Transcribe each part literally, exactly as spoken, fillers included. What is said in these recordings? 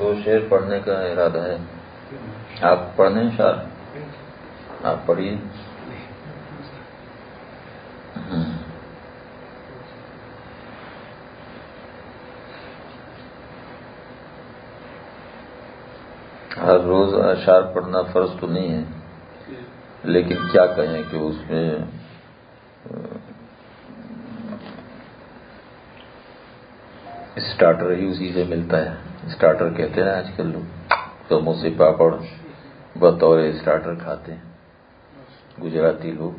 دو شعر پڑھنے کا ارادہ ہے. آپ پڑھنے شاعر آپ پڑھیے. ہر روز اشعار پڑھنا فرض تو نہیں ہے، لیکن کیا کہیں کہ اس میں اسٹارٹر ہی اسی سے ملتا ہے. اسٹارٹر کہتے ہیں آج کل لوگ، سموسے پاپڑ بطور اسٹارٹر کھاتے ہیں گجراتی لوگ.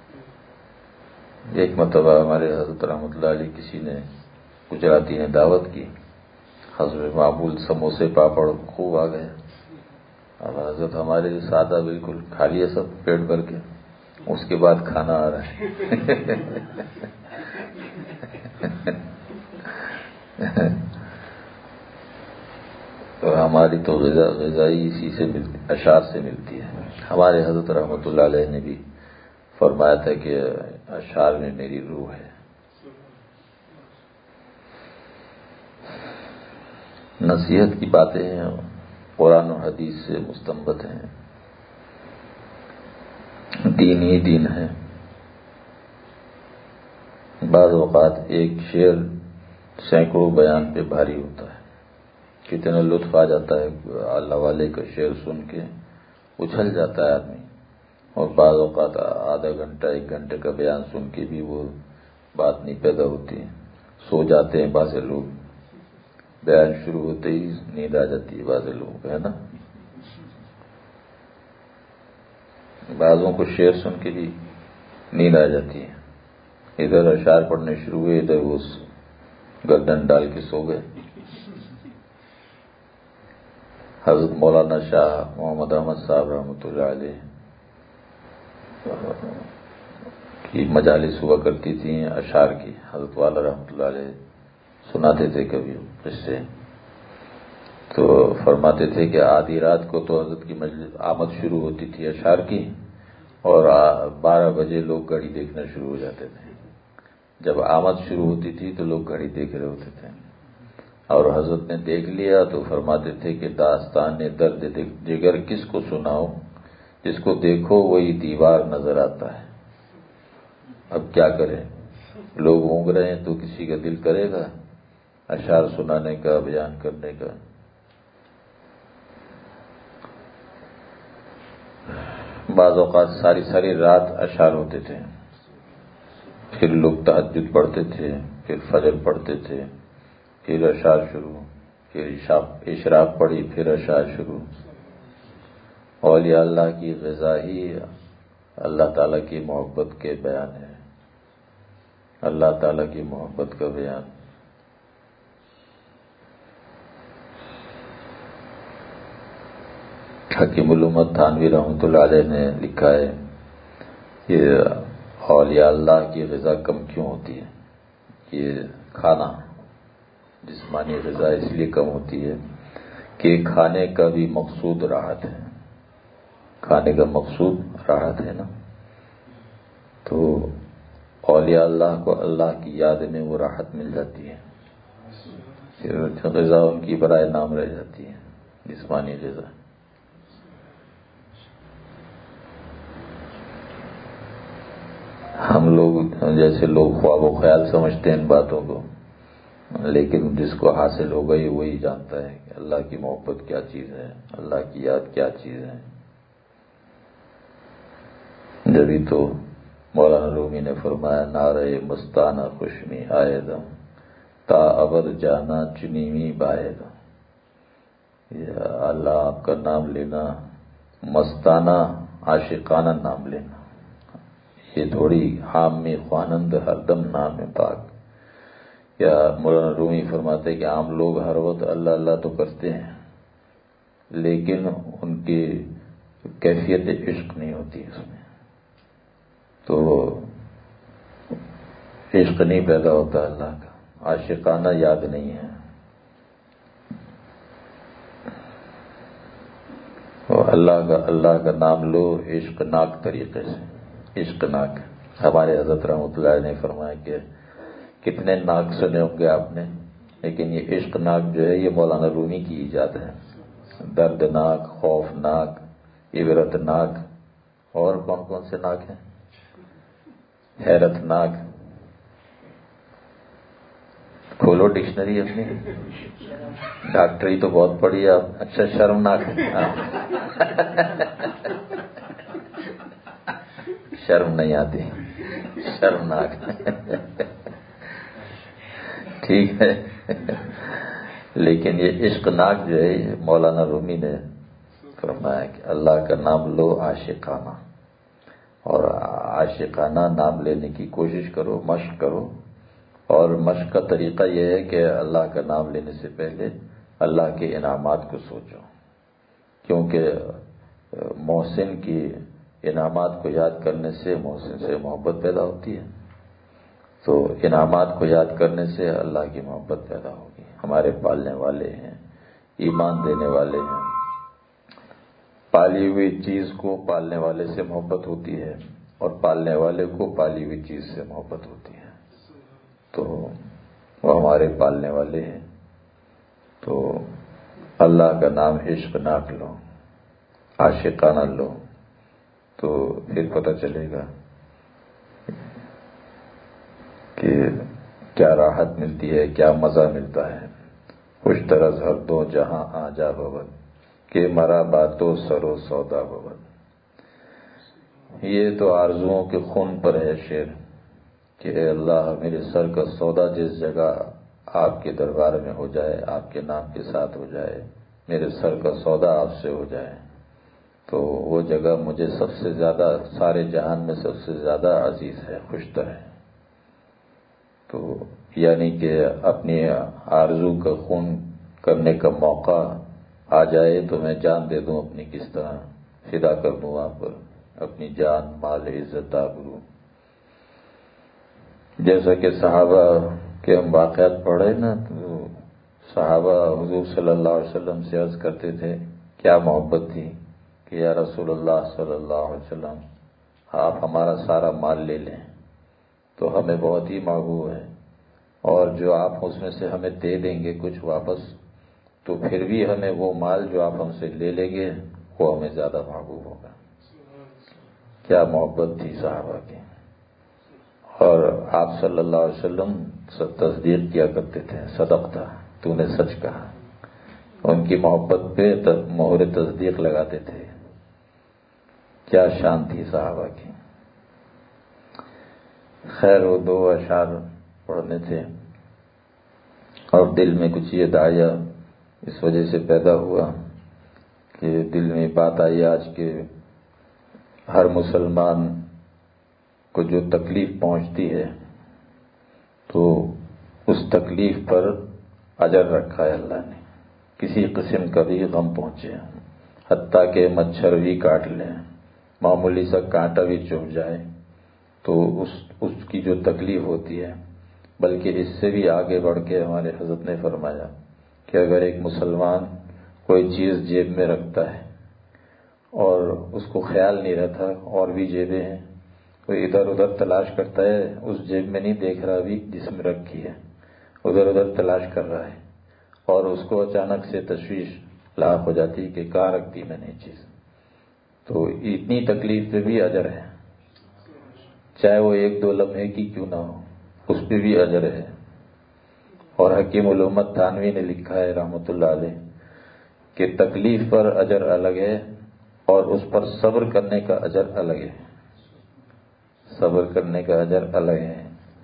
ایک مرتبہ ہمارے حضرت رحمۃ اللہ علیہ کسی نے گجراتی نے دعوت کی، حضرت معمول سموسے پاپڑ خوب آ گئے. اب حضرت ہمارے سادہ بالکل کھا لیے سب پیٹ بھر کے، اس کے بعد کھانا آ رہا ہے. تو ہماری تو غذا غذائی اسی سے ملتی، اشعار سے ملتی ہے. ہمارے حضرت رحمۃ اللہ علیہ نے بھی فرمایا تھا کہ اشعار میں میری روح ہے. نصیحت کی باتیں ہیں، قرآن و حدیث سے مستنبت ہیں، دین ہی دین ہے. بعض اوقات ایک شعر سینکڑوں بیان پہ بھاری ہوتا ہے. کتنا لطف آ جاتا ہے اللہ والے کا شعر سن کے، اچھل جاتا ہے آدمی. اور بعض اوقات آدھا گھنٹہ ایک گھنٹے کا بیان سن کے بھی وہ بات نہیں پیدا ہوتی. سو جاتے ہیں بعض لوگ، بیان شروع ہوتے ہی نیند آ جاتی ہے بعض لوگوں کو، ہے نا. بعضوں کو شعر سن کے بھی نیند آ جاتی ہے. ادھر اشعار پڑھنے شروع ہوئے، ادھر وہ گردن ڈال کے سو گئے. حضرت مولانا شاہ محمد احمد صاحب رحمۃ اللہ علیہ کی مجالس ہوا کرتی تھیں اشعار کی. حضرت والا رحمۃ اللہ علیہ سناتے تھے کبھی قصے. تو فرماتے تھے کہ آدھی رات کو تو حضرت کی مجلس آمد شروع ہوتی تھی اشعار کی، اور بارہ بجے لوگ گھڑی دیکھنا شروع ہو جاتے تھے. جب آمد شروع ہوتی تھی تو لوگ گھڑی دیکھ رہے ہوتے تھے، اور حضرت نے دیکھ لیا تو فرماتے تھے کہ داستان درد جگر کس کو سناؤ، جس کو دیکھو وہی دیوار نظر آتا ہے. اب کیا کریں، لوگ اونگ رہے ہیں تو کسی کا دل کرے گا اشعار سنانے کا، بیان کرنے کا. بعض اوقات ساری ساری رات اشعار ہوتے تھے. پھر لوگ تہجد پڑھتے تھے، پھر فجر پڑھتے تھے، پھر اشعار شروع، پھر اشراق پڑھی، پھر اشعار شروع. اولیاء اللہ کی غذا ہی اللہ تعالیٰ کی محبت کے بیان ہے، اللہ تعالیٰ کی محبت کا بیان. حکیم الامت تھانوی رحمۃ اللہ علیہ نے لکھا ہے کہ اولیاء اللہ کی غذا کم کیوں ہوتی ہے. یہ کھانا جسمانی غذا اس لیے کم ہوتی ہے کہ کھانے کا بھی مقصود راحت ہے. کھانے کا مقصود راحت ہے نا. تو اولیاء اللہ کو اللہ کی یاد میں وہ راحت مل جاتی ہے، پھر غذا ان کی برائے نام رہ جاتی ہے، جسمانی غذا. ہم لوگ جیسے لوگ خواب و خیال سمجھتے ہیں ان باتوں کو، لیکن جس کو حاصل ہو گئی وہی جانتا ہے کہ اللہ کی محبت کیا چیز ہے، اللہ کی یاد کیا چیز ہے. جبھی تو مولانا رومی نے فرمایا نعرہ مستانہ خوشمی آئے دم تا ابد جانا چنیمی بائے دم. اللہ آپ کا نام لینا مستانہ عاشقانہ نام لینا، یہ تھوڑی حام میں خوانند ہر دم نام پاک. یا مولانا رومی فرماتے کہ عام لوگ ہر وقت اللہ اللہ تو کرتے ہیں، لیکن ان کی کیفیت عشق نہیں ہوتی اس میں، تو عشق نہیں پیدا ہوتا اللہ کا، عاشقانہ یاد نہیں ہے. اور اللہ کا اللہ کا نام لو عشق ناک طریقے سے، عشق ناک. ہمارے حضرت رحمۃ اللہ نے فرمایا کہ کتنے ناک سنے ہوں گے آپ نے لیکن یہ عشق ناک جو ہے یہ مولانا رومی کی ایجاد ہے. دردناک، خوفناک، عبرت ناک، اور کون کون سے ناک ہیں؟ حیرت ناک. کھولو ڈکشنری اپنی. ڈاکٹری تو بہت پڑھی آپ. اچھا شرمناک. شرم نہیں آتی. شرمناک. ٹھیک ہے. لیکن یہ عشق ناک جو ہے مولانا رومی نے فرمایا کہ اللہ کا نام لو عاشقانہ، اور عاشقانہ نام لینے کی کوشش کرو، مشق کرو. اور مشق کا طریقہ یہ ہے کہ اللہ کا نام لینے سے پہلے اللہ کے انعامات کو سوچو، کیونکہ محسن کی انعامات کو یاد کرنے سے محسن سے محبت پیدا ہوتی ہے. تو انعامات کو یاد کرنے سے اللہ کی محبت پیدا ہوگی. ہمارے پالنے والے ہیں، ایمان دینے والے ہیں. پالی ہوئی چیز کو پالنے والے سے محبت ہوتی ہے، اور پالنے والے کو پالی ہوئی چیز سے محبت ہوتی ہے. تو وہ ہمارے پالنے والے ہیں. تو اللہ کا نام عشق ناک لو، عاشقانہ لو، تو پھر پتہ چلے گا کہ کیا راحت ملتی ہے، کیا مزہ ملتا ہے. خوش طرز ہر دو جہاں آ جا ببد کہ مرا باتو سرو سودا ببد. یہ تو آرزوؤں کے خون پر ہے شعر کہ اے اللہ میرے سر کا سودا جس جگہ آپ کے دربار میں ہو جائے، آپ کے نام کے ساتھ ہو جائے، میرے سر کا سودا آپ سے ہو جائے، تو وہ جگہ مجھے سب سے زیادہ، سارے جہان میں سب سے زیادہ عزیز ہے، خوشتر ہے. تو یعنی کہ اپنی آرزو کا خون کرنے کا موقع آ جائے تو میں جان دے دوں اپنی، کس طرح فدا کر دوں وہاں پر اپنی جان، مال، عزت، آبرو. جیسا کہ صحابہ کے ہم واقعات پڑھے نا، تو صحابہ حضور صلی اللہ علیہ وسلم سے عرض کرتے تھے کیا محبت تھی کہ یا رسول اللہ صلی اللہ علیہ وسلم آپ ہمارا سارا مال لے لیں تو ہمیں بہت ہی محبوب ہے، اور جو آپ اس میں سے ہمیں دے دیں گے کچھ واپس تو پھر بھی ہمیں وہ مال جو آپ ہم سے لے لیں گے وہ ہمیں زیادہ محبوب ہوگا. کیا محبت تھی صحابہ کی. اور آپ صلی اللہ علیہ وسلم سب تصدیق کیا کرتے تھے، صدقتا، تو نے سچ کہا. ان کی محبت پہ مہر تصدیق لگاتے تھے. کیا شان تھی صحابہ کی. خیر وہ دو اشعار پڑھنے تھے، اور دل میں کچھ یہ داعیہ اس وجہ سے پیدا ہوا کہ دل میں بات آئی آج کہ ہر مسلمان کو جو تکلیف پہنچتی ہے تو اس تکلیف پر اجر رکھا ہے اللہ نے. کسی قسم کا بھی غم پہنچے، حتیٰ کہ مچھر بھی کاٹ لیں، معمولی سا کانٹا بھی چبھ جائے تو اس اس کی جو تکلیف ہوتی ہے، بلکہ اس سے بھی آگے بڑھ کے ہمارے حضرت نے فرمایا کہ اگر ایک مسلمان کوئی چیز جیب میں رکھتا ہے اور اس کو خیال نہیں رہتا اور بھی جیبیں ہیں، وہ ادھر ادھر تلاش کرتا ہے، اس جیب میں نہیں دیکھ رہا ابھی جس میں رکھی ہے، ادھر ادھر تلاش کر رہا ہے، اور اس کو اچانک سے تشویش لاحق ہو جاتی کہ کہاں رکھتی میں نے چیز، تو اتنی تکلیف پہ بھی اجر ہے، چاہے وہ ایک دو لمحے کی کیوں نہ ہو، اس پہ بھی اجر ہے. اور حکیم الامت تھانوی نے لکھا ہے رحمۃ اللہ علیہ کہ تکلیف پر اجر الگ ہے اور اس پر صبر کرنے کا اجر الگ ہے. صبر کرنے کا اجر الگ ہے.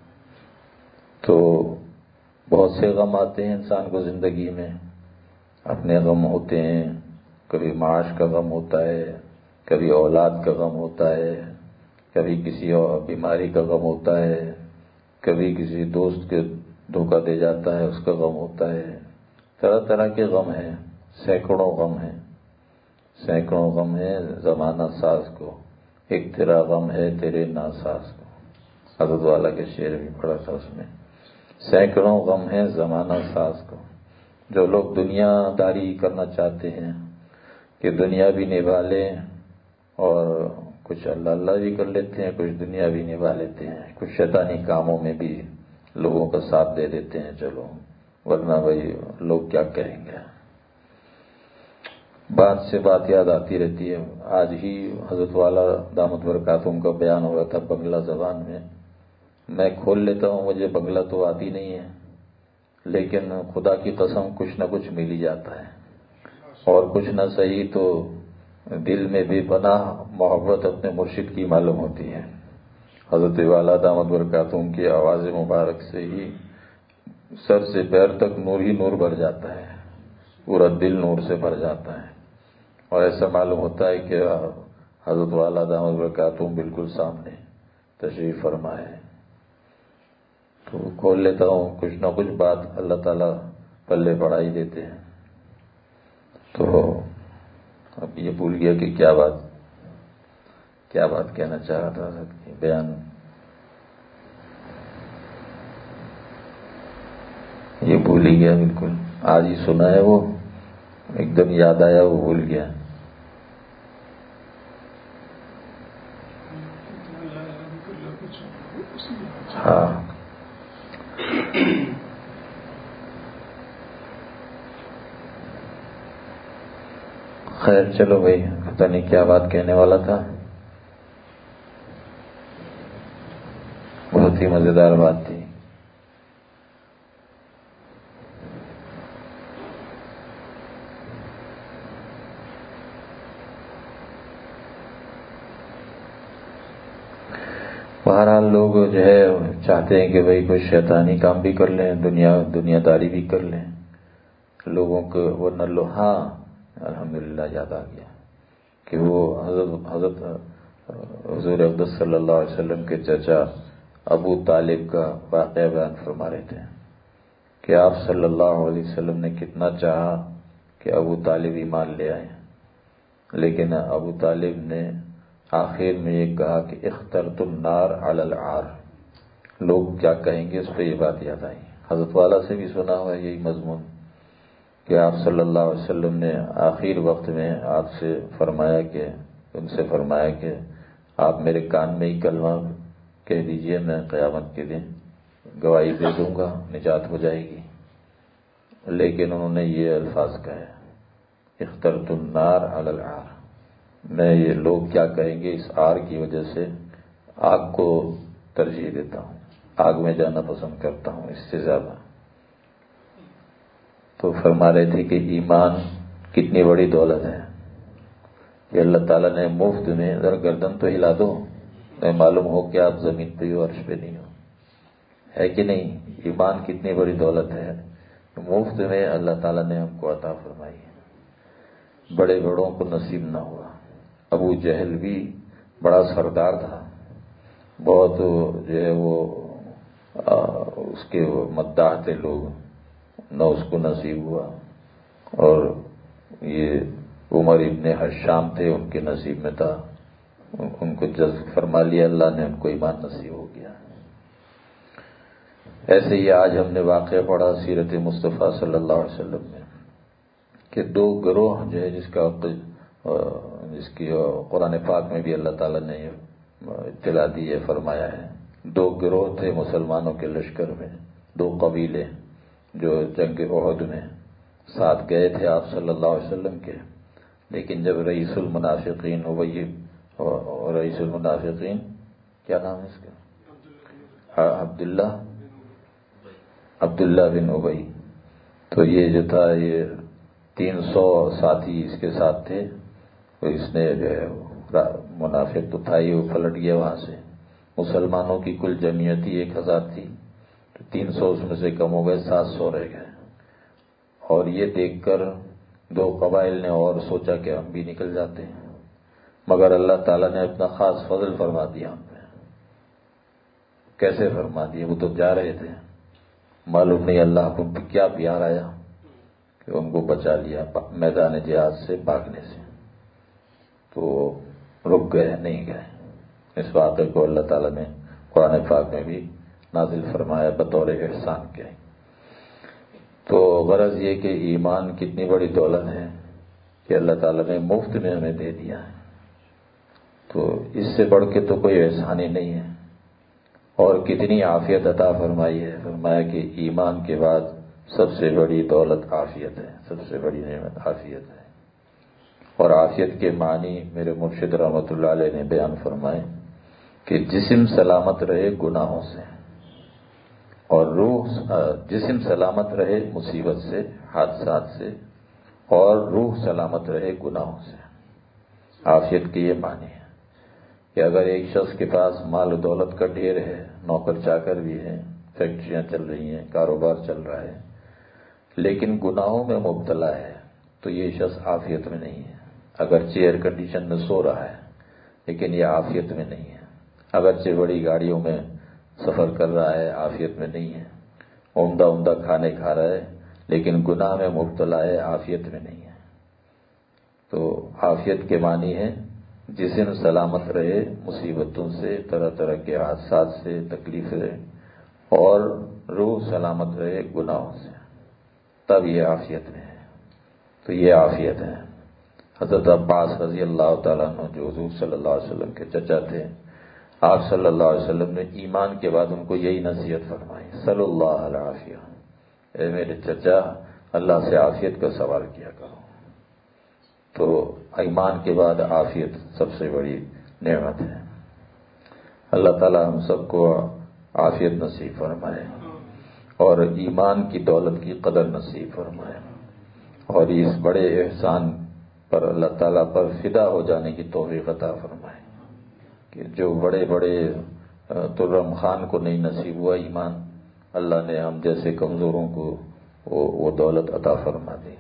تو بہت سے غم آتے ہیں انسان کو زندگی میں، اپنے غم ہوتے ہیں، کبھی معاش کا غم ہوتا ہے، کبھی اولاد کا غم ہوتا ہے، کبھی کسی اور بیماری کا غم ہوتا ہے، کبھی کسی دوست کے دھوکہ دے جاتا ہے اس کا غم ہوتا ہے. طرح طرح کے غم ہیں، سینکڑوں غم ہیں، سینکڑوں غم ہیں زمانہ ساز کو، ایک تیرا غم ہے تیرے ناساز کو. حضرت والا کے شعر بھی پڑھا تھا اس میں. سینکڑوں غم ہیں زمانہ ساز کو. جو لوگ دنیا داری کرنا چاہتے ہیں کہ دنیا بھی نبھا لیں، اور کچھ اللہ اللہ بھی کر لیتے ہیں، کچھ دنیا بھی نبھا لیتے ہیں، کچھ شیطانی کاموں میں بھی لوگوں کا ساتھ دے دیتے ہیں، چلو ورنہ بھائی لوگ کیا کہیں گے. بات سے بات یاد آتی رہتی ہے. آج ہی حضرت والا دامت برکاتہم کا بیان ہو رہا تھا بنگلہ زبان میں. میں کھول لیتا ہوں, مجھے بنگلہ تو آتی نہیں ہے, لیکن خدا کی قسم کچھ نہ کچھ مل ہی جاتا ہے, اور کچھ نہ صحیح تو دل میں بھی پناہ محبت اپنے مرشد کی معلوم ہوتی ہے. حضرت والا دامت برکاتہم کی آواز مبارک سے ہی سر سے پیر تک نور ہی نور بھر جاتا ہے, پورا دل نور سے بھر جاتا ہے, اور ایسا معلوم ہوتا ہے کہ حضرت والا دامت برکاتہم بالکل سامنے تشریف فرما ہے. تو کھول لیتا ہوں, کچھ نہ کچھ بات اللہ تعالیٰ پلے پڑا ہی دیتے ہیں. تو اب یہ بھول گیا کہ کیا بات کیا بات کہنا چاہ رہا تھا. بیان یہ بھول ہی گیا بالکل. آج ہی سنا ہے, وہ ایک دم یاد آیا, وہ بھول گیا. ہاں خیر چلو بھائی, پتہ نہیں کیا بات کہنے والا تھا. بہت ہی مزیدار بات تھی. بہرحال لوگ جو ہے چاہتے ہیں کہ بھئی کوئی شیطانی کام بھی کر لیں, دنیا دنیا داری بھی کر لیں لوگوں کو. ورنہ لو ہاں الحمدللہ یاد آ گیا کہ وہ حضرت حضرت حضور اقدس صلی اللہ علیہ وسلم کے چچا ابو طالب کا واقعہ بیان فرما رہے تھے کہ آپ صلی اللہ علیہ وسلم نے کتنا چاہا کہ ابو طالب ایمان لے آئے, لیکن ابو طالب نے آخر میں یہ کہا کہ اخترت النار علی العار. لوگ کیا کہیں گے, اس پہ یہ بات یاد آئی. حضرت والا سے بھی سنا ہوا یہی مضمون کہ آپ صلی اللہ علیہ وسلم نے آخر وقت میں آپ سے فرمایا کہ ان سے فرمایا کہ آپ میرے کان میں ہی کلمہ کہہ دیجئے, میں قیامت کے دن گواہی دے دوں گا, نجات ہو جائے گی. لیکن انہوں نے یہ الفاظ کہے, اخترت النار علی العار. میں یہ لوگ کیا کہیں گے اس آر کی وجہ سے آگ کو ترجیح دیتا ہوں, آگ میں جانا پسند کرتا ہوں اس سے زیادہ. تو فرما رہے تھے کہ ایمان کتنی بڑی دولت ہے کہ اللہ تعالیٰ نے مفت میں, ذرا گردن تو ہلا دو, میں معلوم ہو کہ آپ زمین پہ ہو عرش پہ نہیں ہو, ہے کہ نہیں. ایمان کتنی بڑی دولت ہے, مفت میں اللہ تعالیٰ نے ہم کو عطا فرمائی ہے. بڑے بڑوں کو نصیب نہ ہوا. ابو جہل بھی بڑا سردار تھا, بہت جو ہے وہ آ, اس کے مداح تھے لوگ, نہ اس کو نصیب ہوا. اور یہ عمر ابن حشام تھے, ان کے نصیب میں تھا, ان کو جذب فرما لیا اللہ نے, ان کو ایمان نصیب ہو گیا. ایسے ہی آج ہم نے واقعہ پڑھا سیرت مصطفیٰ صلی اللہ علیہ وسلم میں کہ دو گروہ جو ہے, جس کا جس کی قرآن پاک میں بھی اللہ تعالیٰ نے اطلاع دی ہے, فرمایا ہے. دو گروہ تھے مسلمانوں کے لشکر میں, دو قبیلے جو جنگ احد میں ساتھ گئے تھے آپ صلی اللہ علیہ وسلم کے. لیکن جب رئیس المنافقین ابی اور رئیس المنافقین کیا نام ہے اس کا, عبداللہ عبداللہ بن ابی, تو یہ جو تھا یہ تین سو ساتھی اس کے ساتھ تھے. تو اس نے جو ہے منافق تو تھا ہی, وہ پلٹ گیا وہاں سے. مسلمانوں کی کل جمعیت ہی ایک ہزار تھی, تو تین سو اس میں سے کم ہو گئے, سات سو رہ گئے. اور یہ دیکھ کر دو قبائل نے اور سوچا کہ ہم بھی نکل جاتے ہیں, مگر اللہ تعالیٰ نے اپنا خاص فضل فرما دیا ہم پہ. کیسے فرما دیا, وہ تو جا رہے تھے, معلوم نہیں اللہ کو کیا پیار آیا کہ ان کو بچا لیا میدان جہاد سے بھاگنے سے. تو رک گئے, نہیں گئے. اس واقعے کو اللہ تعالیٰ نے قرآن پاک میں بھی نازل فرمایا بطور احسان کے. تو غرض یہ کہ ایمان کتنی بڑی دولت ہے کہ اللہ تعالیٰ نے مفت میں ہمیں دے دیا ہے. تو اس سے بڑھ کے تو کوئی احسان ہی نہیں ہے. اور کتنی عافیت عطا فرمائی ہے, فرمایا کہ ایمان کے بعد سب سے بڑی دولت عافیت ہے، سب سے بڑی نعمت عافیت ہے۔ اور عافیت کے معنی میرے مرشد رحمۃ اللہ علیہ نے بیان فرمائے کہ جسم سلامت رہے گناہوں سے، اور روح جسم سلامت رہے مصیبت سے، حادثات سے، اور روح سلامت رہے گناہوں سے۔ عافیت کے یہ معنی ہے کہ اگر ایک شخص کے پاس مال و دولت کا ڈھیر ہے، نوکر چاکر بھی ہے، فیکٹریاں چل رہی ہیں، کاروبار چل رہا ہے، لیکن گناہوں میں مبتلا ہے، تو یہ شخص عافیت میں نہیں ہے۔ اگرچہ ایئر کنڈیشن میں سو رہا ہے لیکن یہ عافیت میں نہیں ہے۔ اگرچہ بڑی گاڑیوں میں سفر کر رہا ہے، عافیت میں نہیں ہے۔ عمدہ عمدہ کھانے کھا رہا ہے لیکن گناہ میں مبتلا ہے، عافیت میں نہیں ہے۔ تو عافیت کے معنی ہے جسم سلامت رہے مصیبتوں سے، طرح طرح کے حادثات سے، تکلیف رہے، اور روح سلامت رہے گناہوں سے، تب یہ عافیت میں ہے۔ تو یہ عافیت ہے۔ حضرت عباس رضی اللہ تعالیٰ عنہ جو حضور صلی اللہ علیہ وسلم کے چچا تھے، آپ صلی اللہ علیہ وسلم نے ایمان کے بعد ان کو یہی نصیحت فرمائی، صلی اللہ العافیہ، اے میرے چچا اللہ سے عافیت کا سوال کیا کرو۔ تو ایمان کے بعد عافیت سب سے بڑی نعمت ہے۔ اللہ تعالی ہم سب کو عافیت نصیب فرمائے اور ایمان کی دولت کی قدر نصیب فرمائے، اور اس بڑے احسان پر اللہ تعالیٰ پر فدا ہو جانے کی توفیق عطا فرمائے کہ جو بڑے بڑے ترم خان کو نہیں نصیب ہوا ایمان، اللہ نے ہم جیسے کمزوروں کو وہ, وہ دولت عطا فرما دی۔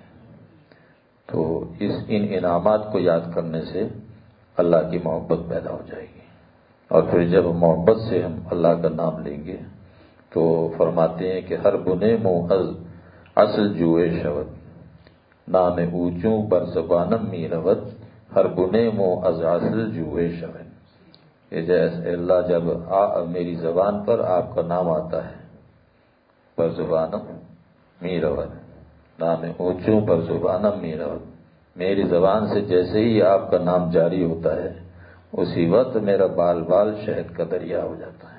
تو اس ان انعامات کو یاد کرنے سے اللہ کی محبت پیدا ہو جائے گی، اور پھر جب محبت سے ہم اللہ کا نام لیں گے تو فرماتے ہیں کہ ہر بنے منہ از اصل جوئے شود، نام اونچوں بر زبانم می رود، ہر بنے منہ از اصل جوئے شود۔ یہ جیسے اللہ جب آ میری زبان پر آپ کا نام آتا ہے، پر زبانم می رود، نام اونچوں پر زبانم می رود، میری زبان سے جیسے ہی آپ کا نام جاری ہوتا ہے اسی وقت میرا بال بال شہد کا دریا ہو جاتا ہے۔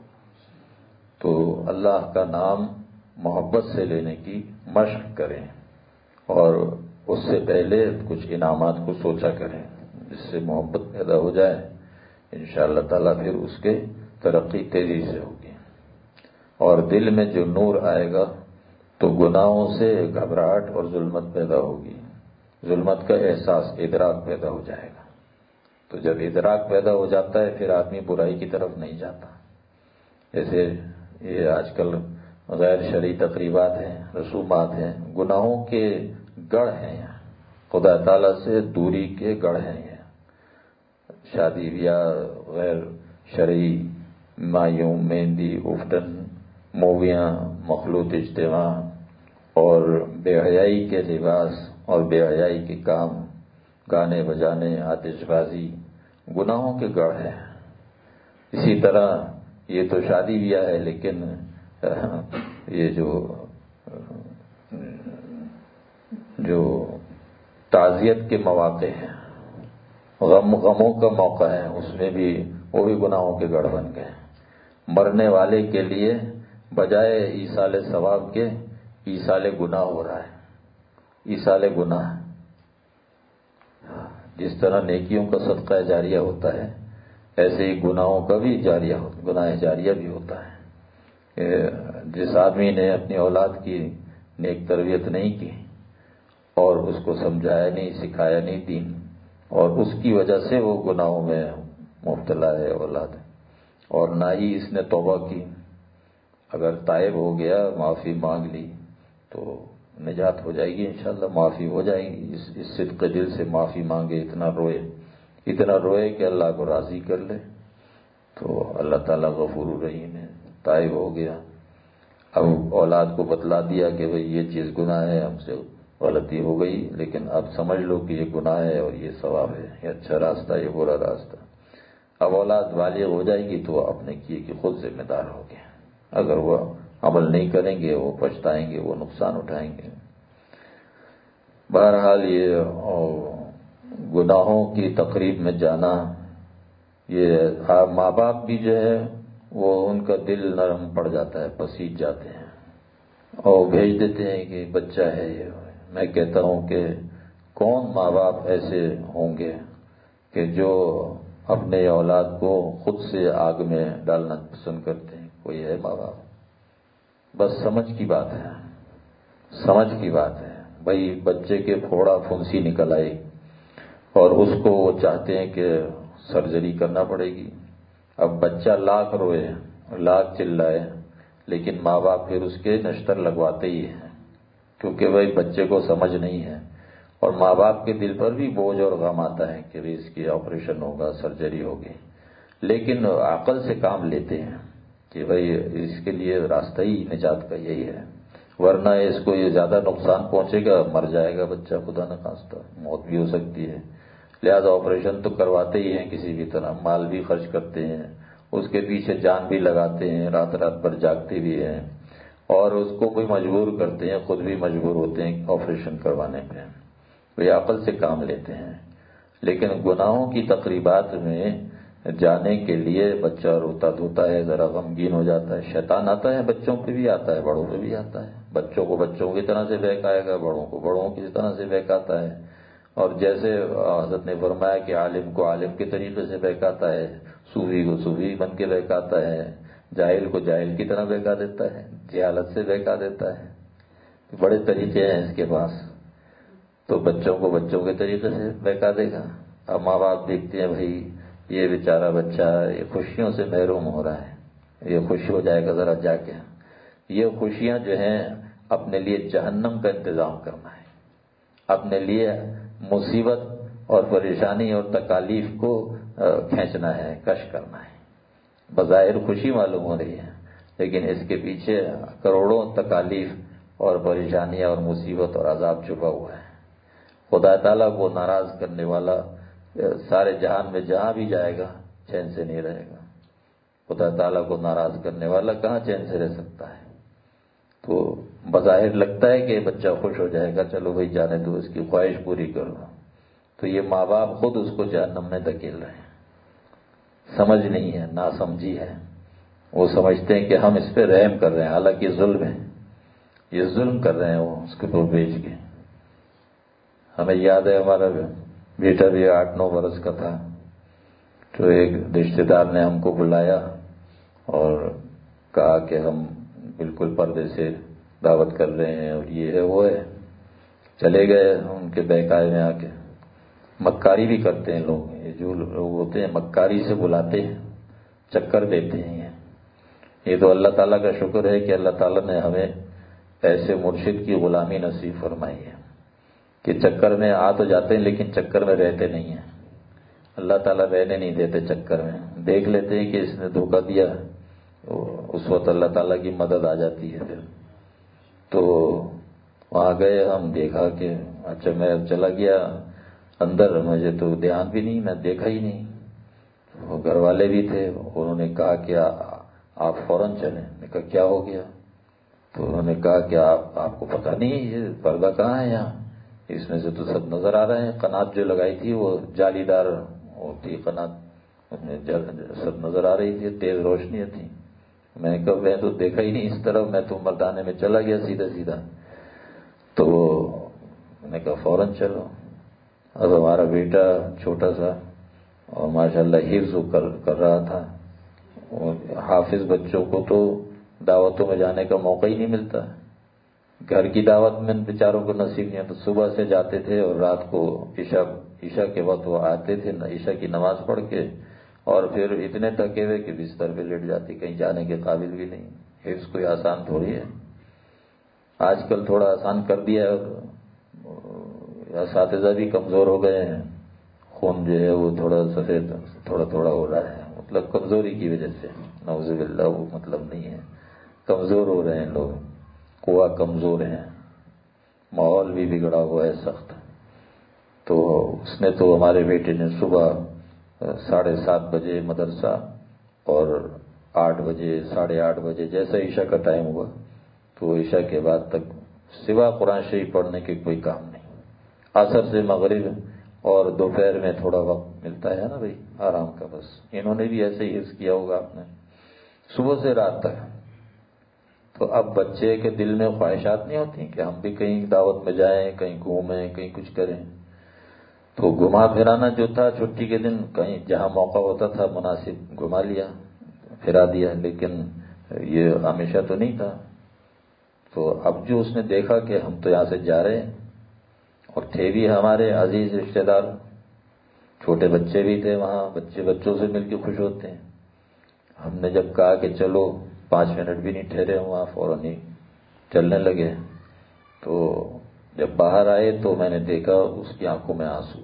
تو اللہ کا نام محبت سے لینے کی مشق کریں، اور اس سے پہلے کچھ انعامات کو سوچا کریں، جس سے محبت پیدا ہو جائے انشاءاللہ تعالیٰ پھر اس کے ترقی تیزی سے ہوگی، اور دل میں جو نور آئے گا تو گناہوں سے گھبراہٹ اور ظلمت پیدا ہوگی، ظلمت کا احساس، ادراک پیدا ہو جائے گا۔ تو جب ادراک پیدا ہو جاتا ہے پھر آدمی برائی کی طرف نہیں جاتا۔ جیسے یہ آج کل غیر شرعی تقریبات ہیں، رسومات ہیں، گناہوں کے گڑھ ہیں، خدا تعالیٰ سے دوری کے گڑھ ہیں۔ یہ شادی بیاہ، غیر شرعی مایوں، مہندی، افتن، موویاں، مخلوط اجتماع، اور بے حیائی کے لباس اور بے حیائی کے کام، گانے بجانے، آتش بازی، گناہوں کے گڑھ ہیں۔ اسی طرح یہ تو شادی بیاہ ہے، لیکن یہ جو جو تعزیت کے مواقع ہیں، غم غموں کا موقع ہے، اس میں بھی وہ بھی گناہوں کے گڑھ بن گئے۔ مرنے والے کے لیے بجائے ایصال ثواب کے ایصال گناہ ہو رہا ہے، ایصال گناہ۔ جس طرح نیکیوں کا صدقہ جاریہ ہوتا ہے ایسے ہی گناہوں کا بھی جاریہ گناہ جاریہ بھی ہوتا ہے۔ جس آدمی نے اپنی اولاد کی نیک تربیت نہیں کی اور اس کو سمجھایا نہیں، سکھایا نہیں دین، اور اس کی وجہ سے وہ گناہوں میں مبتلا ہے اولاد، اور نہ ہی اس نے توبہ کی، اگر تائب ہو گیا، معافی مانگ لی تو نجات ہو جائے گی، انشاءاللہ معافی ہو جائے گی۔ اس, اس صدق دل سے معافی مانگے، اتنا روئے اتنا روئے کہ اللہ کو راضی کر لے، تو اللہ تعالیٰ غفور الرحیم ہے، تائب ہو گیا۔ اب اولاد کو بتلا دیا کہ بھئی یہ چیز گناہ ہے، ہم سے غلطی ہو گئی، لیکن اب سمجھ لو کہ یہ گناہ ہے اور یہ ثواب ہے، یہ اچھا راستہ، یہ برا راستہ۔ اب اولاد بالغ ہو جائے گی تو اپنے کیے کہ خود ذمہ دار ہو گئے، اگر وہ عمل نہیں کریں گے وہ پچھتائیں گے، وہ نقصان اٹھائیں گے۔ بہرحال یہ گناہوں کی تقریب میں جانا، یہ ماں باپ بھی جو ہے وہ ان کا دل نرم پڑ جاتا ہے، پسیج جاتے ہیں، اور بھیج دیتے ہیں کہ بچہ ہے یہ. میں کہتا ہوں کہ کون ماں باپ ایسے ہوں گے کہ جو اپنے اولاد کو خود سے آگ میں ڈالنا پسند کرتے ہیں؟ کوئی ہے ماں باپ؟ بس سمجھ کی بات ہے، سمجھ کی بات ہے. بھائی بچے کے پھوڑا پھنسی نکل آئی اور اس کو وہ چاہتے ہیں کہ سرجری کرنا پڑے گی. اب بچہ لاکھ روئے، لاکھ چلائے، لیکن ماں باپ پھر اس کے نشتر لگواتے ہی ہیں، کیونکہ بھائی بچے کو سمجھ نہیں ہے. اور ماں باپ کے دل پر بھی بوجھ اور غم آتا ہے کہ اس کی آپریشن ہوگا، سرجری ہوگی، لیکن عقل سے کام لیتے ہیں کہ بھائی اس کے لیے راستہ ہی نجات کا یہی ہے، ورنہ اس کو یہ زیادہ نقصان پہنچے گا، مر جائے گا بچہ، خدا نخواستہ موت بھی ہو سکتی ہے. لہذا آپریشن تو کرواتے ہی ہیں کسی بھی طرح، مال بھی خرچ کرتے ہیں، اس کے پیچھے جان بھی لگاتے ہیں، رات رات بھر جاگتے بھی ہیں، اور اس کو کوئی مجبور کرتے ہیں، خود بھی مجبور ہوتے ہیں آپریشن کروانے پہ. وہ عقل سے کام لیتے ہیں. لیکن گناہوں کی تقریبات میں جانے کے لیے بچہ روتا دھوتا ہے، ذرا غمگین ہو جاتا ہے. شیطان آتا ہے، بچوں پہ بھی آتا ہے، بڑوں پہ بھی آتا ہے. بچوں کو بچوں کی طرح سے بہکائے گا، بڑوں کو بڑوں کی طرح سے بہکاتا ہے. اور جیسے حضرت نے فرمایا کہ عالم کو عالم کے طریقے سے بہکاتا ہے، صوفی کو صوفی بن کے بہکاتا ہے، جاہل کو جاہل کی طرح بہکا دیتا ہے، جہالت سے بہکا دیتا ہے. بڑے طریقے ہیں اس کے پاس. تو بچوں کو بچوں کے طریقے سے بہکا دے گا. اب ماں باپ دیکھتے ہیں بھائی یہ بیچارہ بچہ یہ خوشیوں سے محروم ہو رہا ہے، یہ خوش ہو جائے گا ذرا جا کے. یہ خوشیاں جو ہیں اپنے لیے جہنم کا انتظام کرنا ہے، اپنے لیے مصیبت اور پریشانی اور تکالیف کو کھینچنا ہے، کش کرنا ہے. بظاہر خوشی معلوم ہو رہی ہے، لیکن اس کے پیچھے کروڑوں تکالیف اور پریشانیاں اور مصیبت اور عذاب چھپا ہوا ہے. خدا تعالیٰ کو ناراض کرنے والا سارے جہان میں جہاں بھی جائے گا چین سے نہیں رہے گا. خدا تعالیٰ کو ناراض کرنے والا کہاں چین سے رہ سکتا ہے؟ تو بظاہر لگتا ہے کہ بچہ خوش ہو جائے گا، چلو بھائی جانے دو، اس کی خواہش پوری کرو. تو یہ ماں باپ خود اس کو جہنم میں دھکیل رہے ہیں. سمجھ نہیں ہے، ناسمجھی ہے. وہ سمجھتے ہیں کہ ہم اس پہ رحم کر رہے ہیں، حالانکہ ظلم ہے. یہ ظلم کر رہے ہیں وہ اس کے اوپر بیچ کے. ہمیں یاد ہے ہمارا بیٹا بھی آٹھ نو برس کا تھا، تو ایک رشتہ دار نے ہم کو بلایا اور کہا کہ ہم بالکل پردے سے دعوت کر رہے ہیں اور یہ ہے وہ ہے. چلے گئے ان کے بہکائے میں آ کے. مکاری بھی کرتے ہیں لوگ، یہ جو لوگ ہوتے ہیں مکاری سے بلاتے ہیں، چکر دیتے ہیں. یہ تو اللہ تعالیٰ کا شکر ہے کہ اللہ تعالیٰ نے ہمیں ایسے مرشد کی غلامی نصیب فرمائی ہے کہ چکر میں آ تو جاتے ہیں لیکن چکر میں رہتے نہیں ہیں. اللہ تعالیٰ رہنے نہیں دیتے چکر میں. دیکھ لیتے ہیں کہ اس نے دھوکہ دیا، اس وقت اللہ تعالیٰ کی مدد آ جاتی ہے. پھر تو وہاں گئے، ہم دیکھا کہ اچھا میں چلا گیا اندر، مجھے تو دھیان بھی نہیں، میں دیکھا ہی نہیں. وہ گھر والے بھی تھے، انہوں نے کہا کہ آپ فوراً چلیں. میں کہا کیا ہو گیا؟ تو انہوں نے کہا کہ آپ آپ کو پتہ نہیں یہ پردہ کہاں ہے؟ یہاں اس میں سے تو سب نظر آ رہے ہیں. قنات جو لگائی تھی وہ جالی دار ہوتی، قنات سب نظر آ رہی تھی، تیز روشنی تھی. میں نے کہا میں تو دیکھا ہی نہیں اس طرف، میں تو مردانے میں چلا گیا سیدھا سیدھا. تو میں نے کہا فوراً چلو. اب ہمارا بیٹا چھوٹا سا اور ماشاءاللہ حفظ کر کر رہا تھا. حافظ بچوں کو تو دعوتوں میں جانے کا موقع ہی نہیں ملتا. گھر کی دعوت میں بیچاروں کو نصیب نہیں ہے. تو صبح سے جاتے تھے اور رات کو عشاء عشاء کے وقت وہ آتے تھے، عشاء کی نماز پڑھ کے، اور پھر اتنے تھکے ہوئے کہ بستر پہ لیٹ جاتے، کہیں جانے کے قابل بھی نہیں. حفظ کوئی آسان تھوڑی ہے. آج کل تھوڑا آسان کر دیا ہے، اساتذہ بھی کمزور ہو گئے ہیں. خون جو ہے وہ تھوڑا سفید تھوڑا تھوڑا ہو رہا ہے، مطلب کمزوری کی وجہ سے. نعوذ باللہ وہ مطلب نہیں ہے، کمزور ہو رہے ہیں لوگ، قوا کمزور ہیں، ماحول بھی بگڑا ہوا ہے سخت. تو اس نے تو ہمارے بیٹے نے صبح ساڑھے سات بجے مدرسہ اور آٹھ بجے ساڑھے آٹھ بجے جیسا عشاء کا ٹائم ہوا تو عشاء کے بعد تک سوا قرآن شریف پڑھنے کے کوئی کام نہیں. عصر سے مغرب اور دوپہر میں تھوڑا وقت ملتا ہے نا بھائی آرام کا، بس انہوں نے بھی ایسے ہی حفظ کیا ہوگا آپ نے، صبح سے رات تک. تو اب بچے کے دل میں خواہشات نہیں ہوتی کہ ہم بھی کہیں دعوت میں جائیں، کہیں گھومیں، کہیں کچھ کریں. تو گھما پھرانا جو تھا چھٹی کے دن کہیں جہاں موقع ہوتا تھا مناسب گھما لیا، پھرا دیا، لیکن یہ ہمیشہ تو نہیں تھا. تو اب جو اس نے دیکھا کہ ہم تو یہاں سے جا رہے ہیں، اور تھے بھی ہمارے عزیز رشتہ دار، چھوٹے بچے بھی تھے وہاں، بچے بچوں سے مل کے خوش ہوتے ہیں. ہم نے جب کہا کہ چلو، پانچ منٹ بھی نہیں ٹھہرے وہاں، فوراً ہی چلنے لگے. تو جب باہر آئے تو میں نے دیکھا اس کی آنکھوں میں آنسو.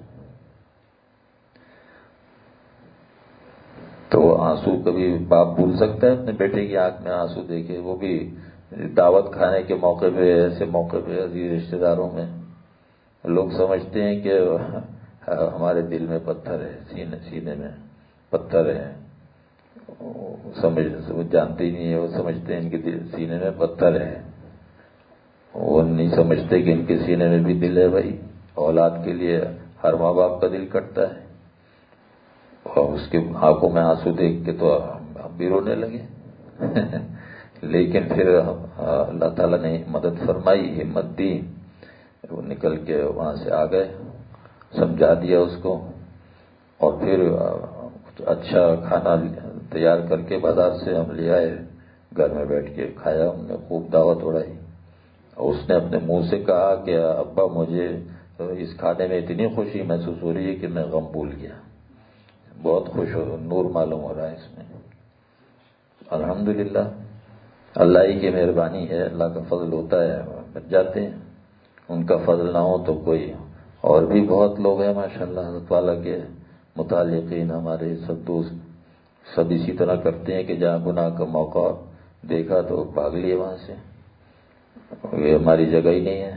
تو آنسو کبھی باپ بھول سکتا ہے اپنے بیٹے کی آنکھ میں آنسو دیکھے، وہ بھی دعوت کھانے کے موقع پہ، ایسے موقع پہ عزیز رشتہ داروں میں. لوگ سمجھتے ہیں کہ ہمارے دل میں پتھر ہے، سینے سینے میں پتھر ہے. سمجھ وہ جانتے ہی نہیں ہے، وہ سمجھتے ہیں ان کے سینے میں پتھر ہے. وہ نہیں سمجھتے کہ ان کے سینے میں بھی دل ہے. بھائی اولاد کے لیے ہر ماں باپ کا دل کٹتا ہے، اور اس کے آنکھوں میں آنسو دیکھ کے تو ہم بھی رونے لگے. لیکن پھر اللہ تعالیٰ نے مدد فرمائی، ہمت دی، وہ نکل کے وہاں سے آ گئے، سمجھا دیا اس کو. اور پھر کچھ اچھا کھانا تیار کر کے بازار سے ہم لے آئے، گھر میں بیٹھ کے کھایا. ہم نے خوب دعوت اڑائی. اس نے اپنے منہ سے کہا کہ ابا مجھے اس کھانے میں اتنی خوشی محسوس ہو رہی ہے کہ میں غم بھول گیا. بہت خوش ہو، نور معلوم ہو رہا ہے اس میں. الحمدللہ اللہ ہی کی مہربانی ہے، اللہ کا فضل ہوتا ہے، بچ جاتے ہیں. ان کا فضل نہ ہو تو کوئی. اور بھی بہت لوگ ہیں ماشاءاللہ حضرت والا کے متعلقین، ہمارے سب دوست سب اسی طرح کرتے ہیں کہ جہاں گناہ کا موقع دیکھا تو بھاگ لیے وہاں سے، یہ ہماری جگہ ہی نہیں ہے.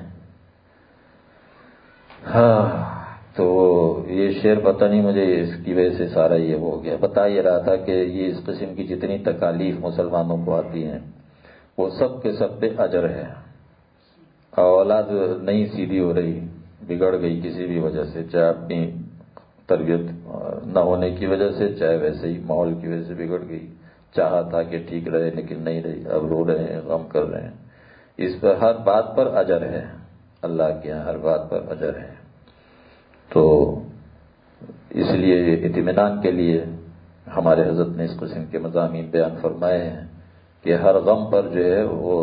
ہاں تو یہ شعر پتہ نہیں مجھے اس کی وجہ سے سارا یہ ہو گیا. بتا یہ رہا تھا کہ یہ اس قسم کی جتنی تکالیف مسلمانوں کو آتی ہیں وہ سب کے سب پہ اجر ہے. اولاد نہیں سیدھی ہو رہی، بگڑ گئی کسی بھی وجہ سے، چاہے اپنی تربیت نہ ہونے کی وجہ سے، چاہے ویسے ہی ماحول کی وجہ سے بگڑ گئی، چاہا تھا کہ ٹھیک رہے لیکن نہیں رہی، اب رو رہے ہیں، غم کر رہے ہیں. اس پر ہر بات پر اجر ہے، اللہ کے یہاں ہر بات پر اجر ہے. تو اس لیے اطمینان کے لیے ہمارے حضرت نے اس قسم کے مضامین بیان فرمائے ہیں کہ ہر غم پر جو ہے وہ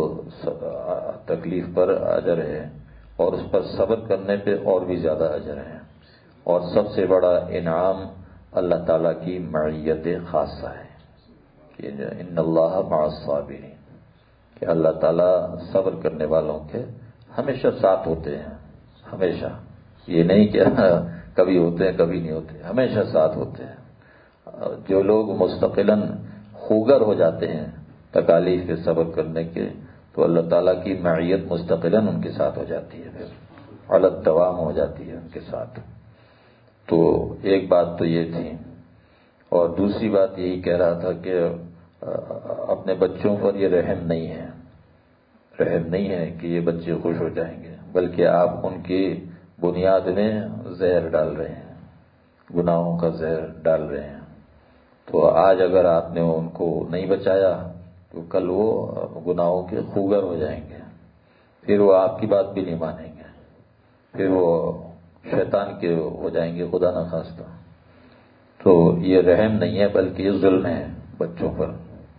تکلیف پر اجر ہے، اور اس پر صبر کرنے پہ اور بھی زیادہ اجر ہے. اور سب سے بڑا انعام اللہ تعالیٰ کی معیت خاصہ ہے کہ ان اللہ مع الصابرین، کہ اللہ تعالیٰ صبر کرنے والوں کے ہمیشہ ساتھ ہوتے ہیں. ہمیشہ، یہ نہیں کہ کبھی ہوتے ہیں کبھی نہیں ہوتے، ہمیشہ ساتھ ہوتے ہیں. جو لوگ مستقلاً خوگر ہو جاتے ہیں تکالیف کے صبر کرنے کے، تو اللہ تعالیٰ کی معیت مستقلاً ان کے ساتھ ہو جاتی ہے، پھر علی الدوام ہو جاتی ہے ان کے ساتھ. تو ایک بات تو یہ تھی، اور دوسری بات یہی کہہ رہا تھا کہ اپنے بچوں پر یہ رحم نہیں ہے، رحم نہیں ہے کہ یہ بچے خوش ہو جائیں گے، بلکہ آپ ان کی بنیاد میں زہر ڈال رہے ہیں، گناہوں کا زہر ڈال رہے ہیں. تو آج اگر آپ نے ان کو نہیں بچایا تو کل وہ گناہوں کے خوگر ہو جائیں گے، پھر وہ آپ کی بات بھی نہیں مانیں گے، پھر وہ شیطان کے ہو جائیں گے، خدا نہ خواستہ. تو یہ رحم نہیں ہے بلکہ یہ ظلم ہے بچوں پر.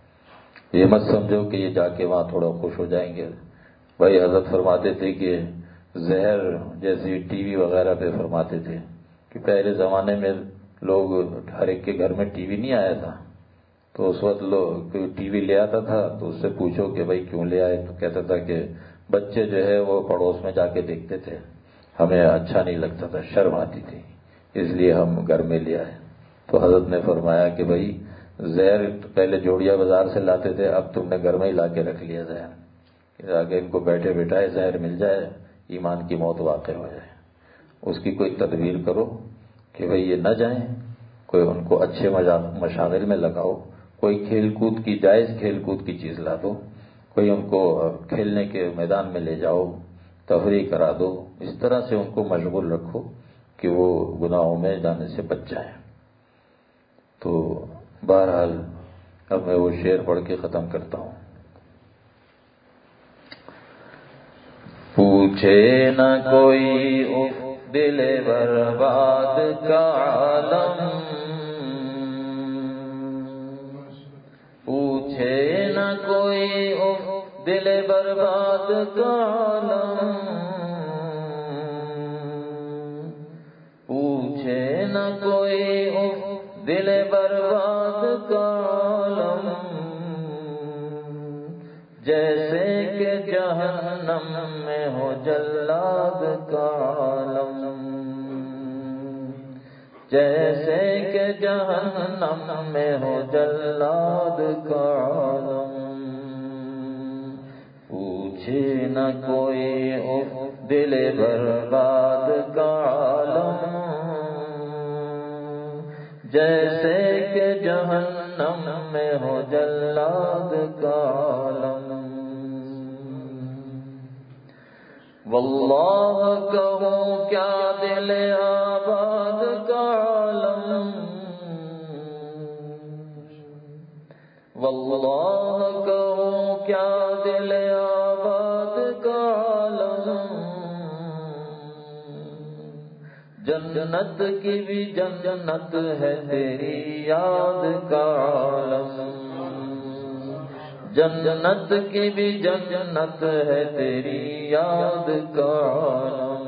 یہ مت سمجھو کہ یہ جا کے وہاں تھوڑا خوش ہو جائیں گے. بھائی حضرت فرماتے تھے کہ زہر جیسے ٹی وی وغیرہ پہ فرماتے تھے کہ پہلے زمانے میں لوگ ہر ایک کے گھر میں ٹی وی نہیں آیا تھا، تو اس وقت لوگ ٹی وی لے آتا تھا تو اس سے پوچھو کہ بھائی کیوں لے آئے، تو کہتا تھا کہ بچے جو ہے وہ پڑوس میں جا کے دیکھتے تھے، ہمیں اچھا نہیں لگتا تھا، شرم آتی تھی، اس لیے ہم گھر میں لے آئے. تو حضرت نے فرمایا کہ بھائی زہر پہلے جوڑیا بازار سے لاتے تھے، اب تم نے گھر میں ہی لا کے رکھ لیا زہر، کہ آگے ان کو بیٹھے بیٹھائے زہر مل جائے، ایمان کی موت واقع ہو جائے. اس کی کوئی تدبیر کرو کہ بھئی یہ نہ جائیں، کوئی ان کو اچھے مشاغل میں لگاؤ، کوئی کھیل کود کی جائز کھیل کود کی چیز لا دو، کوئی ان کو کھیلنے کے میدان میں لے جاؤ، تفریح کرا دو، اس طرح سے ان کو مشغول رکھو کہ وہ گناہوں میں جانے سے بچ جائیں. تو بہرحال اب میں وہ شعر پڑھ کے ختم کرتا ہوں. پوچھے نہ کوئی اف دل برباد کا عالم، پوچھے نہ کوئی اف دل برباد کا عالم، پوچھے نہ کوئی اف دل برباد کا عالم، جیسے کہ جہنم میں ہو جلاد کا عالم، جیسے کہ جہنم میں ہو جلاد کا عالم، پوچھے نہ کوئی اف دل برباد کا عالم، جیسے کہ جہنم میں ہو جلاد کا عالم۔ واللہ کہوں کیا دل آباد کا عالم، واللہ کہوں کیا دل آباد کا عالم، جنت کی بھی جنت ہے تیری یاد کا عالم، جنت کی بھی جنت ہے تیری یاد کا عالم،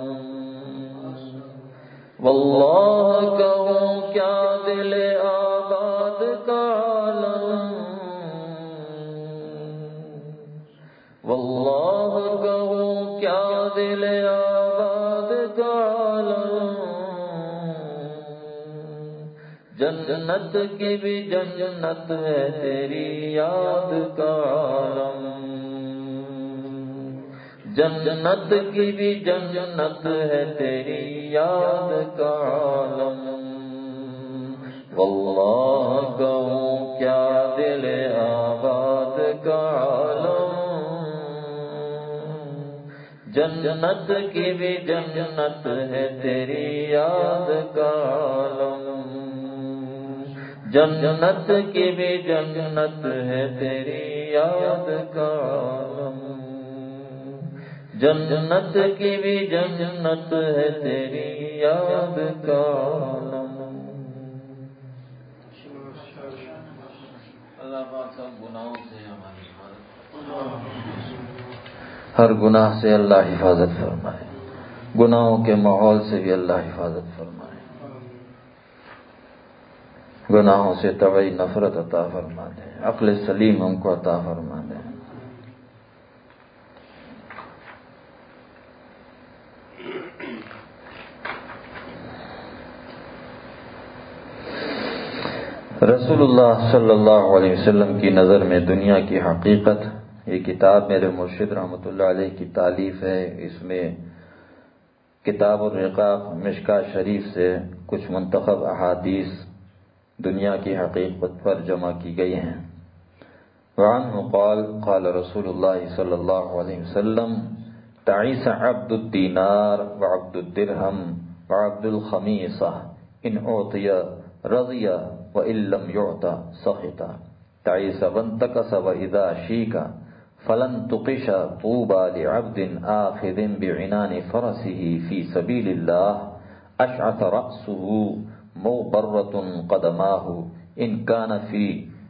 واللہ کہوں کیا دل آباد کا عالم، واللہ کہوں کیا دل آباد کا عالم، جنت کی بھی جنت ہے تیری یاد کا عالم، جنت کی بھی جنت ہے تیری یاد کا عالم، واللہ کہوں کیا دل آباد کا عالم، جنت کی بھی جنت ہے تیری یاد کا عالم، جنت کی بھی جنت ہے تیری یاد کا عالم، جنت کی بھی جنت ہے تیری یاد کا عالم۔ اللہ پاک سب گناہوں سے ہماری حفاظت، ہر گناہ سے اللہ حفاظت فرمائے، گناہوں کے ماحول سے بھی اللہ حفاظت فرمائے، گناہوں سے طبعی نفرت عطا فرما دے، عقل سلیم ہم کو عطا فرما دے۔ رسول اللہ صلی اللہ علیہ وسلم کی نظر میں دنیا کی حقیقت، یہ کتاب میرے مرشد رحمۃ اللہ علیہ کی تالیف ہے۔ اس میں کتاب الرقاق مشکاۃ شریف سے کچھ منتخب احادیث دنیا کی حقیقت پر جمع کی گئی ہیں۔ وعنہ قال قال رسول اللہ صلی اللہ علیہ وسلم تعیس عبد الدینار وعبد الدرہم وعبد الخمیصہ ان اعطی رضی وان لم یعط سخط، تعیس وانتکس واذا شیک فلن تقش طوبى لعبد آخذ بعنان فرسه في سبيل الله اشعث رأسه مغبرة قدماه ان كان في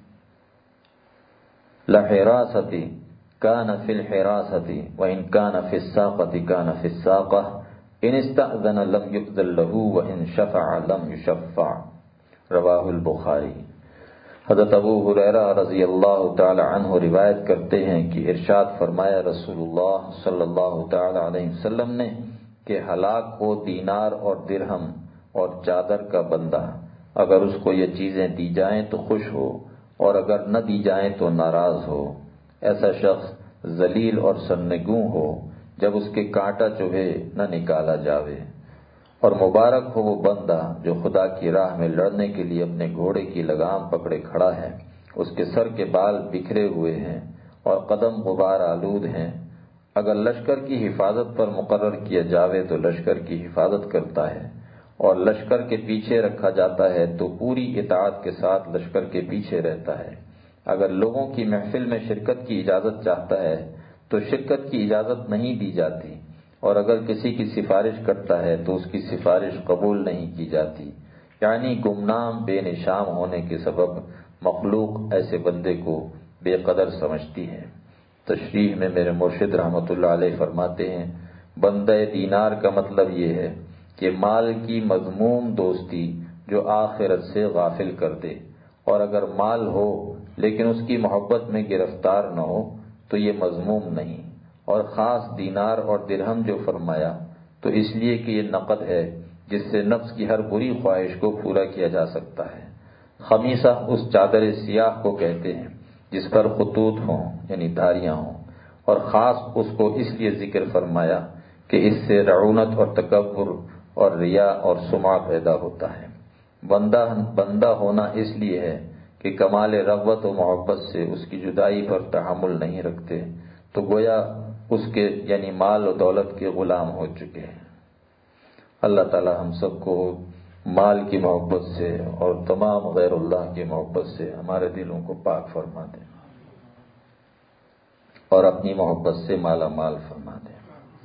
لحراسة كان في الحراسة وإن كان في الساقة كان في الساقة ان استأذن لم يؤذن له وإن شفع لم يشفع، رواہ البخاری۔ حضرت ابو ہریرہ رضی اللہ تعالی عنہ روایت کرتے ہیں کہ ارشاد فرمایا رسول اللہ صلی اللہ تعالی علیہ وسلم نے کہ ہلاک ہو دینار اور درہم اور چادر کا بندہ، اگر اس کو یہ چیزیں دی جائیں تو خوش ہو اور اگر نہ دی جائیں تو ناراض ہو۔ ایسا شخص ذلیل اور سرنگوں ہو جب اس کے کانٹا چبھے نہ نکالا جاوے، اور مبارک ہو وہ بندہ جو خدا کی راہ میں لڑنے کے لیے اپنے گھوڑے کی لگام پکڑے کھڑا ہے، اس کے سر کے بال بکھرے ہوئے ہیں اور قدم غبار آلود ہیں۔ اگر لشکر کی حفاظت پر مقرر کیا جاوے تو لشکر کی حفاظت کرتا ہے، اور لشکر کے پیچھے رکھا جاتا ہے تو پوری اطاعت کے ساتھ لشکر کے پیچھے رہتا ہے۔ اگر لوگوں کی محفل میں شرکت کی اجازت چاہتا ہے تو شرکت کی اجازت نہیں دی جاتی، اور اگر کسی کی سفارش کرتا ہے تو اس کی سفارش قبول نہیں کی جاتی، یعنی گمنام بے نشان ہونے کے سبب مخلوق ایسے بندے کو بے قدر سمجھتی ہے۔ تشریح میں میرے مرشد رحمۃ اللہ علیہ فرماتے ہیں، بندہ دینار کا مطلب یہ ہے کہ مال کی مذموم دوستی جو آخرت سے غافل کر دے، اور اگر مال ہو لیکن اس کی محبت میں گرفتار نہ ہو تو یہ مذموم نہیں۔ اور خاص دینار اور درہم جو فرمایا تو اس لیے کہ یہ نقد ہے جس سے نفس کی ہر بری خواہش کو پورا کیا جا سکتا ہے۔ خمیسہ اس چادر سیاہ کو کہتے ہیں جس پر خطوط ہوں یعنی دھاریاں ہوں، اور خاص اس کو اس لیے ذکر فرمایا کہ اس سے رعونت اور تکبر اور ریا اور سمعہ پیدا ہوتا ہے۔ بندہ بندہ ہونا اس لیے ہے کہ کمال رغبت و محبت سے اس کی جدائی پر تحمل نہیں رکھتے، تو گویا اس کے یعنی مال و دولت کے غلام ہو چکے ہیں۔ اللہ تعالی ہم سب کو مال کی محبت سے اور تمام غیر اللہ کی محبت سے ہمارے دلوں کو پاک فرما دے اور اپنی محبت سے مالا مال فرما دے۔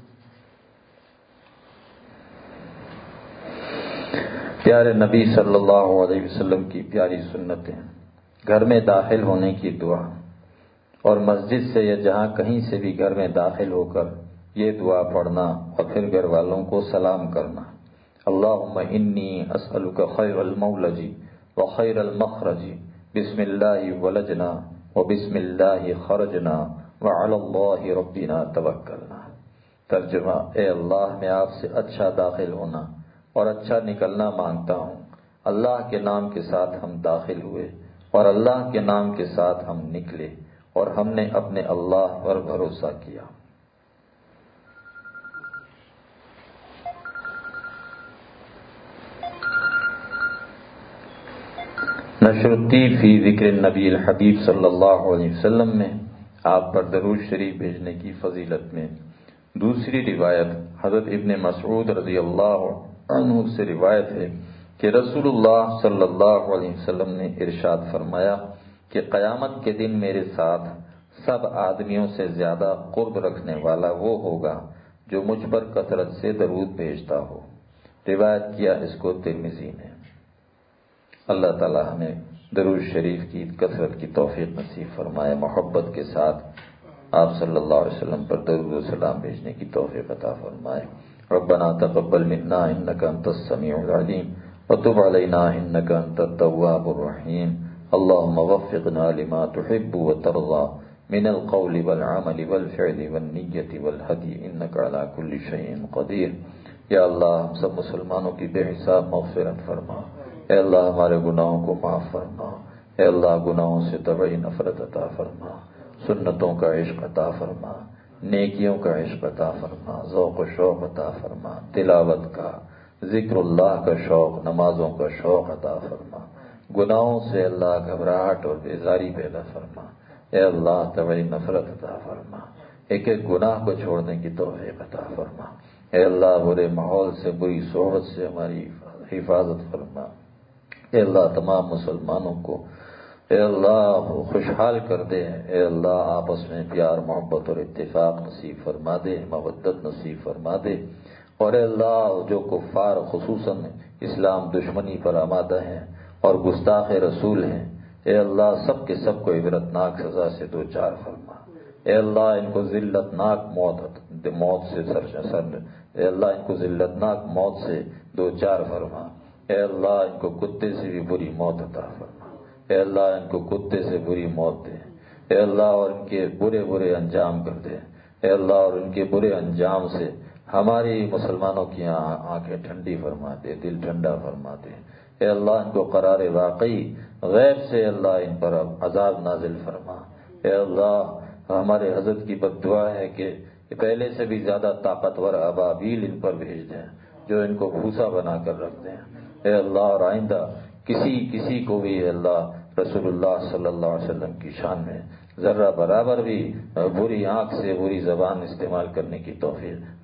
پیارے نبی صلی اللہ علیہ وسلم کی پیاری سنتیں، گھر میں داخل ہونے کی دعا، اور مسجد سے یا جہاں کہیں سے بھی گھر میں داخل ہو کر یہ دعا پڑھنا اور پھر گھر والوں کو سلام کرنا۔ اللہم انی اسألک خیر المولج وخیر المخرج، بسم اللہ ولجنا وبسم اللہ خرجنا وعلی اللہ ربنا توکلنا۔ ترجمہ، اے اللہ میں آپ سے اچھا داخل ہونا اور اچھا نکلنا مانگتا ہوں۔ اللہ کے نام کے ساتھ ہم داخل ہوئے اور اللہ کے نام کے ساتھ ہم نکلے، اور ہم نے اپنے اللہ پر بھروسہ کیا۔ نشر الطیب فی ذکر النبی الحبیب صلی اللہ علیہ وسلم میں آپ پر درود شریف بھیجنے کی فضیلت میں دوسری روایت حضرت ابن مسعود رضی اللہ عنہ سے روایت ہے کہ رسول اللہ صلی اللہ علیہ وسلم نے ارشاد فرمایا کہ قیامت کے دن میرے ساتھ سب آدمیوں سے زیادہ قرب رکھنے والا وہ ہوگا جو مجھ پر کثرت سے درود بھیجتا ہو۔ روایت کیا اس کو ترمذی نے۔ اللہ تعالی ہمیں درود شریف کی کثرت کی توفیق نصیب فرمائے، محبت کے ساتھ آپ صلی اللہ علیہ وسلم پر درود و سلام بھیجنے کی توفیق عطا فرمائے۔ ربنا تقبل منا انک انت السمیع العلیم وتب علینا انک انت التواب الرحیم۔ اللهم وفقنا لما تحب وترضى من القول والعمل والفعل والنیت والہدی انک علی کل شیء قدیر۔ یا اللہ ہم سب مسلمانوں کی بے حساب مغفرت فرما، اے اللہ ہمارے گناہوں کو معاف فرما، اے اللہ گناہوں سے طبعی نفرت عطا فرما، سنتوں کا عشق عطا فرما، نیکیوں کا عشق عطا فرما، ذوق و شوق عطا فرما، تلاوت کا، ذکر اللہ کا شوق، نمازوں کا شوق عطا فرما، گناہوں سے اللہ گھبراہٹ اور بیزاری پیدا فرما، اے اللہ طبعی نفرت عطا فرما، ایک ایک گناہ کو چھوڑنے کی توفیق عطا فرما، اے اللہ برے ماحول سے بری صحبت سے ہماری حفاظت فرما، اے اللہ تمام مسلمانوں کو اے اللہ خوشحال کر دے، اے اللہ آپس میں پیار محبت اور اتفاق نصیب فرما دے، مودت نصیب فرما دے، اور اے اللہ جو کفار خصوصاً اسلام دشمنی پر آمادہ ہیں اور گستاخ رسول ہیں، اے اللہ سب کے سب کو عبرتناک سزا سے دو چار فرما، اے اللہ ان کو ذلتناک موت موت سے سر سر اے اللہ ان کو ذلتناک موت سے دو چار فرما، اے اللہ ان کو کتے سے بھی بری موت عطا فرما، اے اللہ ان کو کتے سے بری موت دے، اے اللہ اور ان کے برے برے انجام کر دے، اے اللہ اور ان کے برے انجام سے ہماری مسلمانوں کی آنکھیں ٹھنڈی فرما دے، دل ٹھنڈا فرما دے، اے اللہ ان کو قرار واقعی غیب سے اللہ ان پر عذاب نازل فرما، اے اللہ ہمارے حضرت کی بد دعا ہے کہ پہلے سے بھی زیادہ طاقتور ابابیل ان پر بھیج دیں جو ان کو بھوسا بنا کر رکھ دیں، اے اللہ اور آئندہ کسی کسی کو بھی اے اللہ رسول اللہ صلی اللہ علیہ وسلم کی شان میں ذرہ برابر بھی بری آنکھ سے بری زبان استعمال کرنے کی توفیق،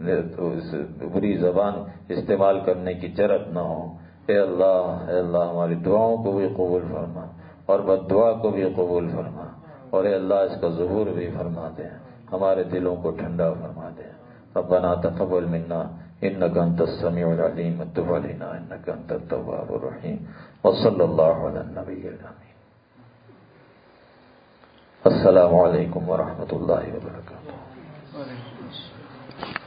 بری زبان استعمال کرنے کی جرأت نہ ہو، اے اللہ اے اللہ ہماری دعاؤں کو بھی قبول فرما اور بد دعا کو بھی قبول فرما، اور اے اللہ اس کا ظہور بھی فرما دے، ہمارے دلوں کو ٹھنڈا فرما دے، ربنا تقبل منا انك انت السميع العليم وتب علينا انك انت التواب الرحيم وصلى الله على النبي الامين. السلام علیکم ورحمۃ اللہ وبرکاتہ.